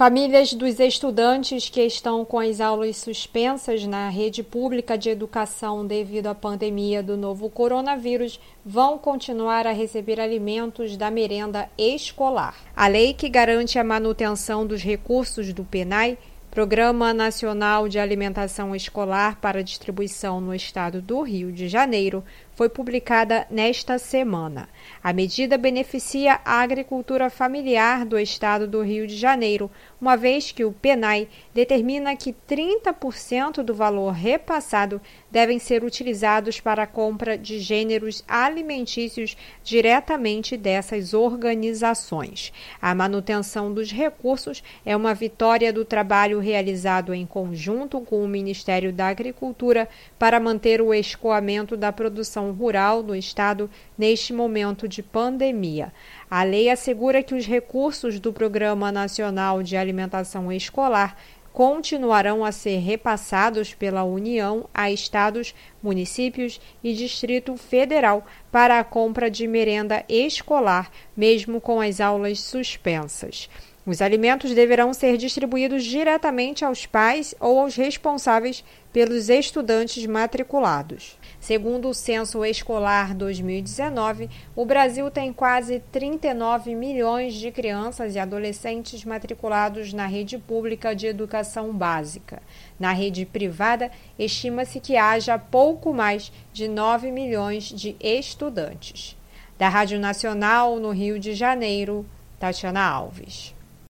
Famílias dos estudantes que estão com as aulas suspensas na rede pública de educação devido à pandemia do novo coronavírus vão continuar a receber alimentos da merenda escolar. A lei que garante a manutenção dos recursos do PNAE, Programa Nacional de Alimentação Escolar para Distribuição no Estado do Rio de Janeiro, foi publicada nesta semana. A medida beneficia a agricultura familiar do Estado do Rio de Janeiro, uma vez que o PNAE determina que 30% do valor repassado devem ser utilizados para a compra de gêneros alimentícios diretamente dessas organizações. A manutenção dos recursos é uma vitória do trabalho realizado em conjunto com o Ministério da Agricultura para manter o escoamento da produção rural do Estado neste momento de pandemia. A lei assegura que os recursos do Programa Nacional de Alimentação Escolar continuarão a ser repassados pela União a estados, municípios e Distrito Federal para a compra de merenda escolar, mesmo com as aulas suspensas. Os alimentos deverão ser distribuídos diretamente aos pais ou aos responsáveis pelos estudantes matriculados. Segundo o Censo Escolar 2019, o Brasil tem quase 39 milhões de crianças e adolescentes matriculados na rede pública de educação básica. Na rede privada, estima-se que haja pouco mais de 9 milhões de estudantes. Da Rádio Nacional, no Rio de Janeiro, Tatiana Alves.